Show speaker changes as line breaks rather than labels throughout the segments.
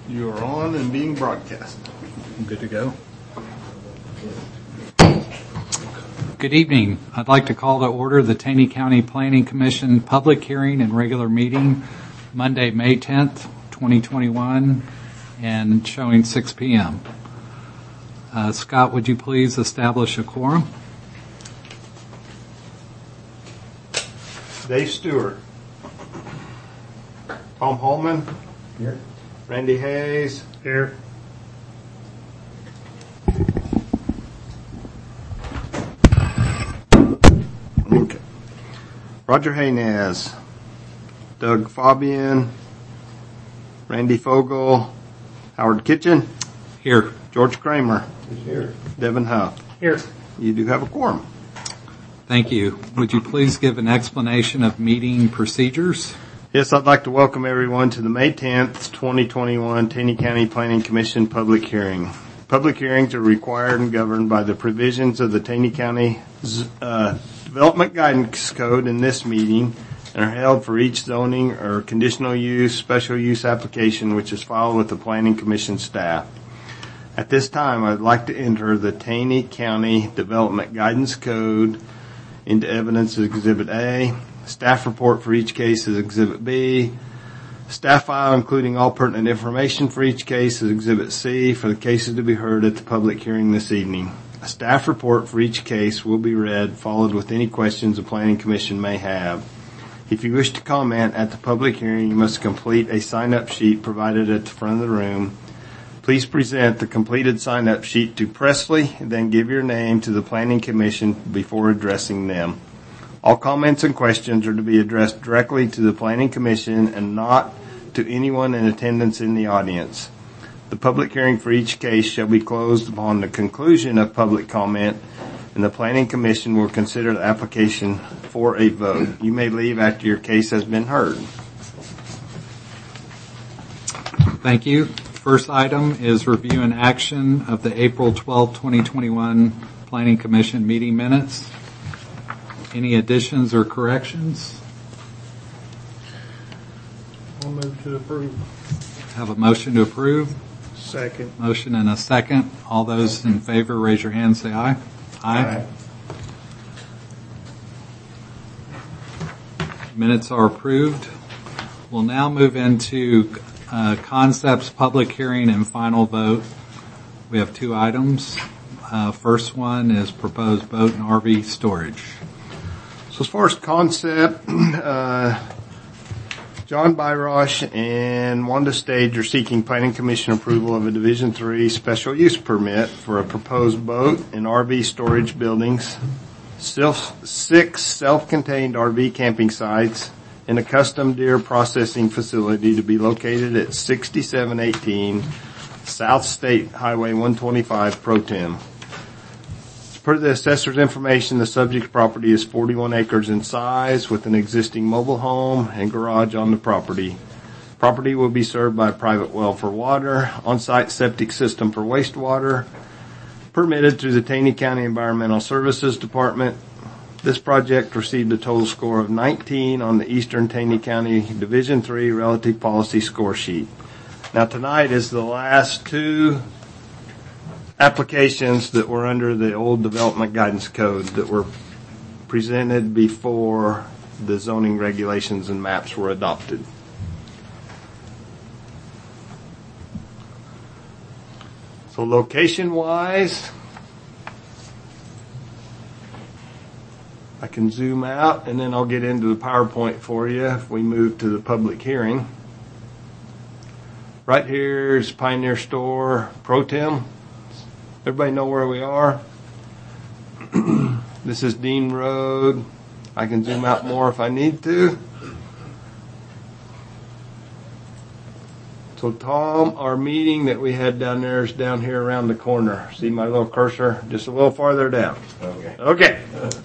You are on and being broadcast.
Good to go. Good evening. I'd like to call to order the Taney County Planning Commission public hearing and regular meeting Monday, May 10th, 2021, and showing 6 p.m. Scott, would you please establish a quorum?
Dave Stewart. Tom Holman.
Here.
Randy Hayes.
Here.
Okay. Roger Haynez. Doug Fabian. Randy Fogel. Howard Kitchen.
Here.
George Kramer.
Who's here?
Devin Huff.
Here.
You do have a quorum.
Thank you. Would you please give an explanation of meeting procedures?
Yes, I'd like to welcome everyone to the May 10th, 2021 Taney County Planning Commission public hearing. Public hearings are required and governed by the provisions of the Taney County Development Guidance Code in this meeting and are held for each zoning or conditional use, special use application which is filed with the Planning Commission staff. At this time, I'd like to enter the Taney County Development Guidance Code into evidence as Exhibit A. Staff report for each case is Exhibit B. Staff file including all pertinent information for each case is Exhibit C for the cases to be heard at the public hearing this evening. A staff report for each case will be read, followed with any questions the Planning Commission may have. If you wish to comment at the public hearing, you must complete a sign-up sheet provided at the front of the room. Please present the completed sign-up sheet to Presley, and then give your name to the Planning Commission before addressing them. All comments and questions are to be addressed directly to the Planning Commission and not to anyone in attendance in the audience. The public hearing for each case shall be closed upon the conclusion of public comment, and the Planning Commission will consider the application for a vote. You may leave after your case has been heard.
Thank you. First item is review and action of the April 12, 2021 Planning Commission meeting minutes. Any additions or corrections?
I'll move to approve.
Have a motion to approve.
Second.
Motion and a second. All those in favor, raise your hand, say aye. Aye. Minutes are approved. We'll now move into concepts, public hearing, and final vote. We have two items. First one is proposed boat and RV storage.
So as far as concept, John Byrosh and Wanda Stage are seeking Planning Commission approval of a Division III special use permit for a proposed boat and RV storage buildings, 6 self-contained RV camping sites, and a custom deer processing facility to be located at 6718 South State Highway 125 Pro Tem. Per the assessor's information, the subject property is 41 acres in size with an existing mobile home and garage on the property. Property will be served by a private well for water, on-site septic system for wastewater, permitted through the Taney County Environmental Services Department. This project received a total score of 19 on the Eastern Taney County Division III Relative Policy Score Sheet. Now tonight is the last two applications that were under the old Development Guidance Code that were presented before the zoning regulations and maps were adopted. So location-wise, I can zoom out and then I'll get into the PowerPoint for you if we move to the public hearing. Right here is Pioneer Store Pro Tem. Everybody know where we are? This is Dean Road. I can zoom out more if I need to. So Tom, our meeting that we had down there is down here around the corner. See my little cursor? Just a little farther down. Okay.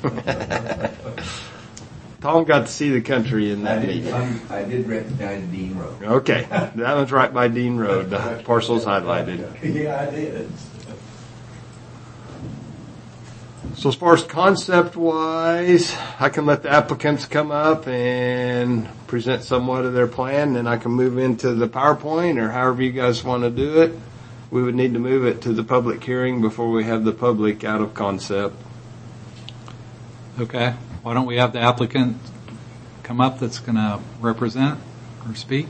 Tom got to see the country in that meeting.
I did recognize Dean Road.
Okay. That one's right by Dean Road. The parcel's highlighted.
Yeah, I did.
So as far as concept-wise, I can let the applicants come up and present somewhat of their plan, then I can move into the PowerPoint, or however you guys want to do it. We would need to move it to the public hearing before we have the public out of concept.
Okay. Why don't we have the applicant come up that's going to represent or speak?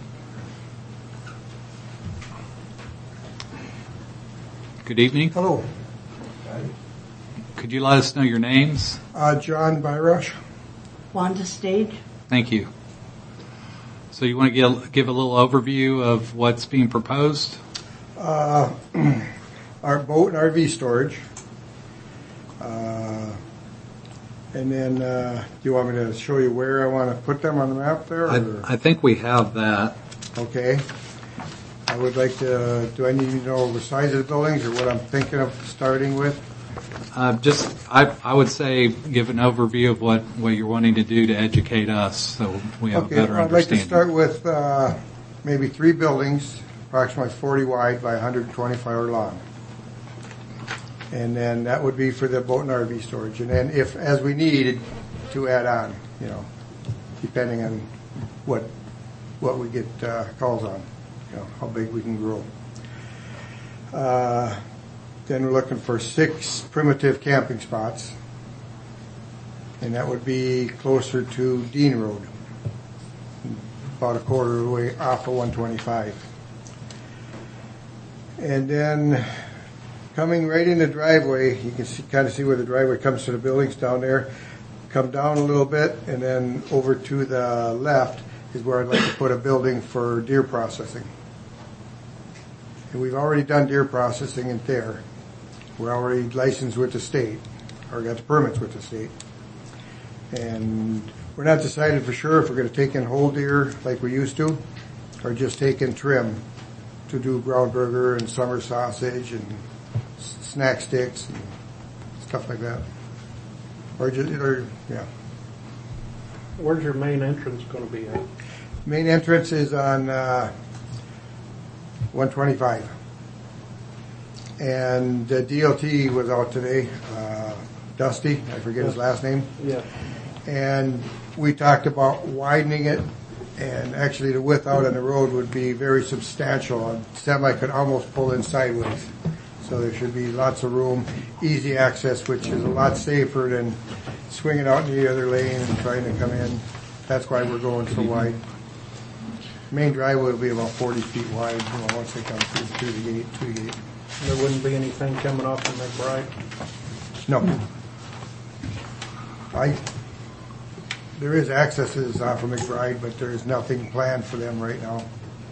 Good evening.
Hello,
Could you let us know your names?
John Byrush.
Wanda Stage.
Thank you. So you want to give a little overview of what's being proposed?
Our boat and RV storage. And then, do you want me to show you where I want to put them on the map there? Or?
I think we have that.
Okay. I would like to, do I need to know the size of the buildings or what I'm thinking of starting with?
I would say give an overview of what you're wanting to do to educate us so we have a better
I'd like to
understanding.
start with maybe 3 buildings, approximately 40 wide by 125 long. And then that would be for the boat and RV storage. And then if, as we needed, to add on, depending on what we get calls on, how big we can grow. Then we're looking for 6 primitive camping spots. And that would be closer to Dean Road, about a quarter of the way off of 125. And then coming right in the driveway, you can kind of see where the driveway comes to the buildings down there. Come down a little bit, and then over to the left is where I'd like to put a building for deer processing. And we've already done deer processing in there. We're already licensed with the state, or got the permits with the state. And we're not decided for sure if we're going to take in whole deer like we used to, or just take in trim to do ground burger and summer sausage and snack sticks and stuff like that.
Where's your main entrance going to be at?
Main entrance is on 125. And the DLT was out today, Dusty, I forget his last name.
Yeah.
And we talked about widening it, and actually the width out on the road would be very substantial. A semi could almost pull in sideways. So there should be lots of room, easy access, which is a lot safer than swinging out in the other lane and trying to come in. That's why we're going so wide. Main driveway will be about 40 feet wide, once they come through the gate, to the gate.
There wouldn't be anything coming off from McBride?
No. There is accesses off of McBride, but there is nothing planned for them right now.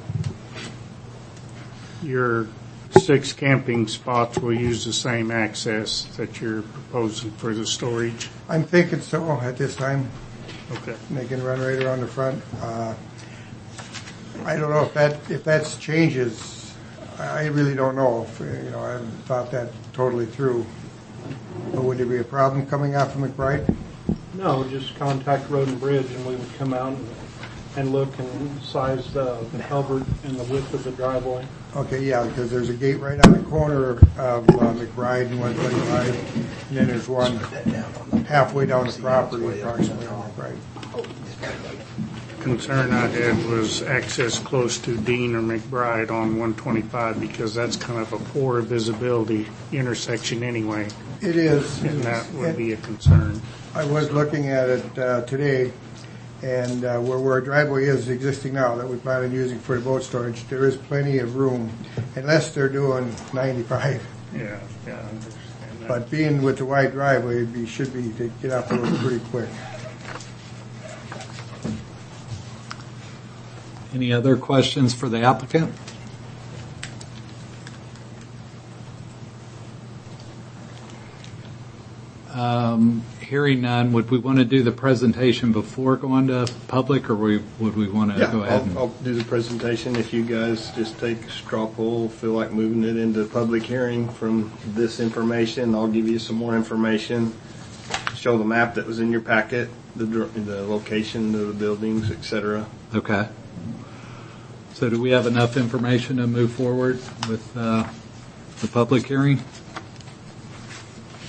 Your 6 camping spots will use the same access that you're proposing for the storage?
I'm thinking so at this time.
Okay.
They can run right around the front. I don't know if that changes. I really don't know. I haven't thought that totally through. But would there be a problem coming out from McBride?
No, just contact Road and Bridge and we would come out and look and size the culvert and the width of the driveway.
Okay, yeah, because there's a gate right on the corner of McBride and 125, and then there's one halfway down the property, approximately on McBride.
Concern I had was access close to Dean or McBride on 125 because that's kind of a poor visibility intersection anyway,
It is.
and that would be a concern.
I was looking at it today, and where our driveway is existing now that we plan on using for the boat storage, there is plenty of room, unless they're doing 95.
Yeah, I understand that.
But being with the wide driveway, should be to get out the road pretty quick.
Any other questions for the applicant? Hearing none, would we want to do the presentation before going to public, or would we want to go ahead?
I'll do the presentation. If you guys just take a straw poll, feel like moving it into public hearing from this information, I'll give you some more information. Show the map that was in your packet, the location of the buildings, etc.
Okay. So do we have enough information to move forward with the public hearing?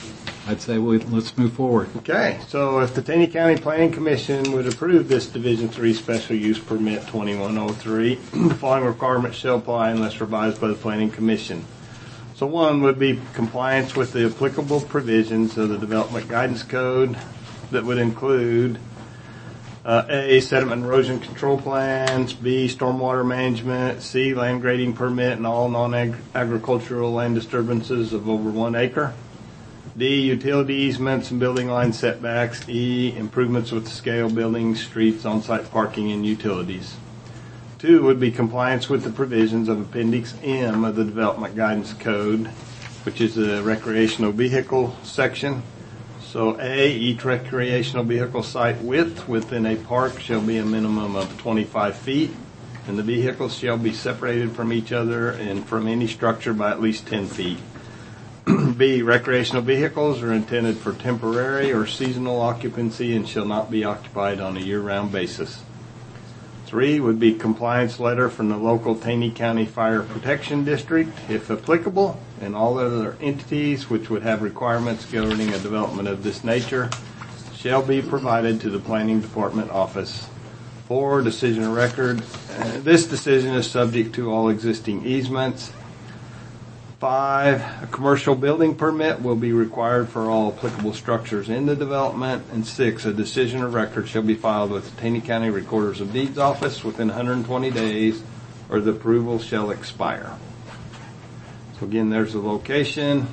I'd say let's move forward.
Okay, so if the Taney County Planning Commission would approve this Division 3 Special Use Permit 2103, the following requirements shall apply unless revised by the Planning Commission. So one would be compliance with the applicable provisions of the Development Guidance Code that would include A, sediment and erosion control plans, B, stormwater management, C, land grading permit and all non-agricultural land disturbances of over 1 acre. D, utility easements and building line setbacks. E, improvements with scale buildings, streets, on-site parking, and utilities. 2 would be compliance with the provisions of Appendix M of the Development Guidance Code, which is the recreational vehicle section. So A, each recreational vehicle site width within a park shall be a minimum of 25 feet, and the vehicles shall be separated from each other and from any structure by at least 10 feet. B, recreational vehicles are intended for temporary or seasonal occupancy and shall not be occupied on a year-round basis. 3 would be compliance letter from the local Taney County Fire Protection District, if applicable, and all other entities which would have requirements governing a development of this nature shall be provided to the Planning Department office. 4, decision of record. This decision is subject to all existing easements. 5, a commercial building permit will be required for all applicable structures in the development. And 6, a decision of record shall be filed with the Taney County Recorders of Deeds office within 120 days or the approval shall expire. So again, there's the location.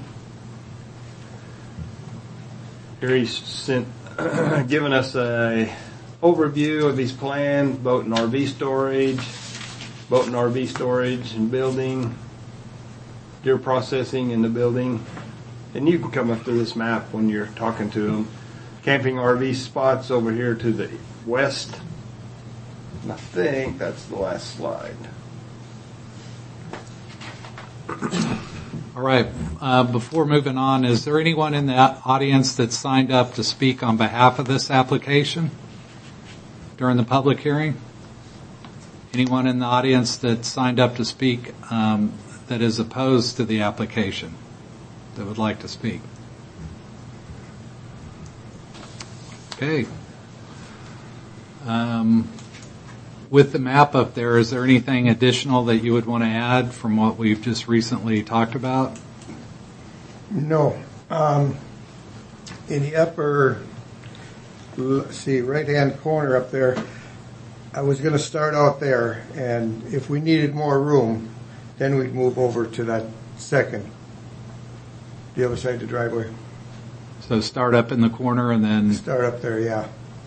Here he's given us a overview of his plans, boat and RV storage and building, deer processing in the building. And you can come up to this map when you're talking to them. Camping RV spots over here to the west. And I think that's the last slide.
All right. Before moving on, is there anyone in the audience that signed up to speak on behalf of this application during the public hearing? Anyone in the audience that signed up to speak that is opposed to the application that would like to speak? Okay. With the map up there, is there anything additional that you would want to add from what we've just recently talked about?
No. In the upper, right-hand corner up there, I was going to start out there, and if we needed more room, then we'd move over to that second, the other side of the driveway.
So start up in the corner and then...
Start up there, yeah.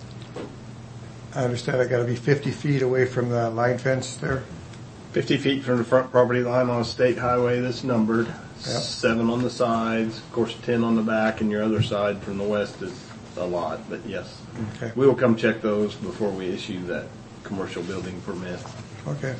I understand I got to be 50 feet away from the line fence there.
50 feet from the front property line on a state highway that's numbered. Yep. 7 on the sides, of course 10 on the back, and your other side from the west is a lot, but yes.
Okay.
We will come check those before we issue that commercial building permit.
Okay.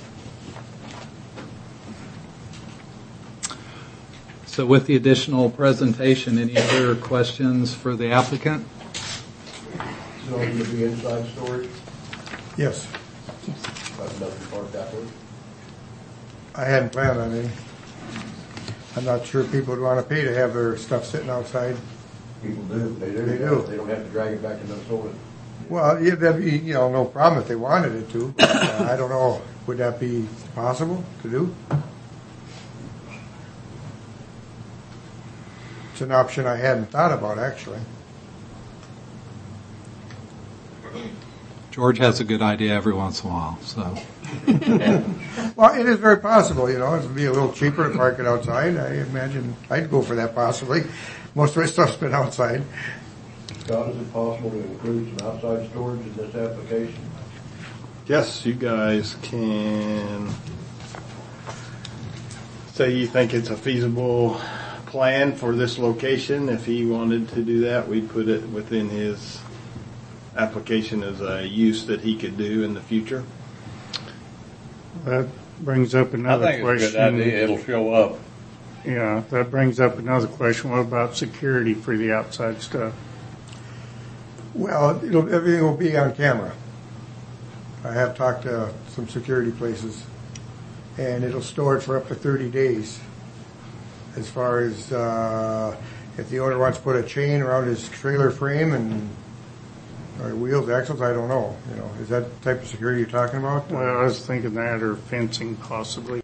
So with the additional presentation, any other questions for the applicant?
So it will be inside storage?
Yes.
Nothing parked outward?
I hadn't planned on any. I'm not sure people would want to pay to have their stuff sitting outside.
People do. They do.
They do.
They don't have to drag it back to Minnesota.
Well, yeah, that'd be, no problem if they wanted it to. I don't know. Would that be possible to do? It's an option I hadn't thought about, actually.
George has a good idea every once in a while, so.
Well, it is very possible, it would be a little cheaper to park it outside. I imagine I'd go for that possibly. Most of my stuff's been outside.
Scott, is it possible to include some outside storage in this application?
Yes, you guys can say you think it's a feasible plan for this location. If he wanted to do that, we'd put it within his application as a use that he could do in the future.
That brings up another question.
I think it's a good idea. It'll show up.
Yeah, that brings up another question. What about security for the outside stuff?
Well, everything will be on camera. I have talked to some security places, and it'll store it for up to 30 days. As far as if the owner wants to put a chain around his trailer frame and, or wheels, axles, I don't know, is that the type of security you're talking about?
Well, I was thinking that or fencing possibly.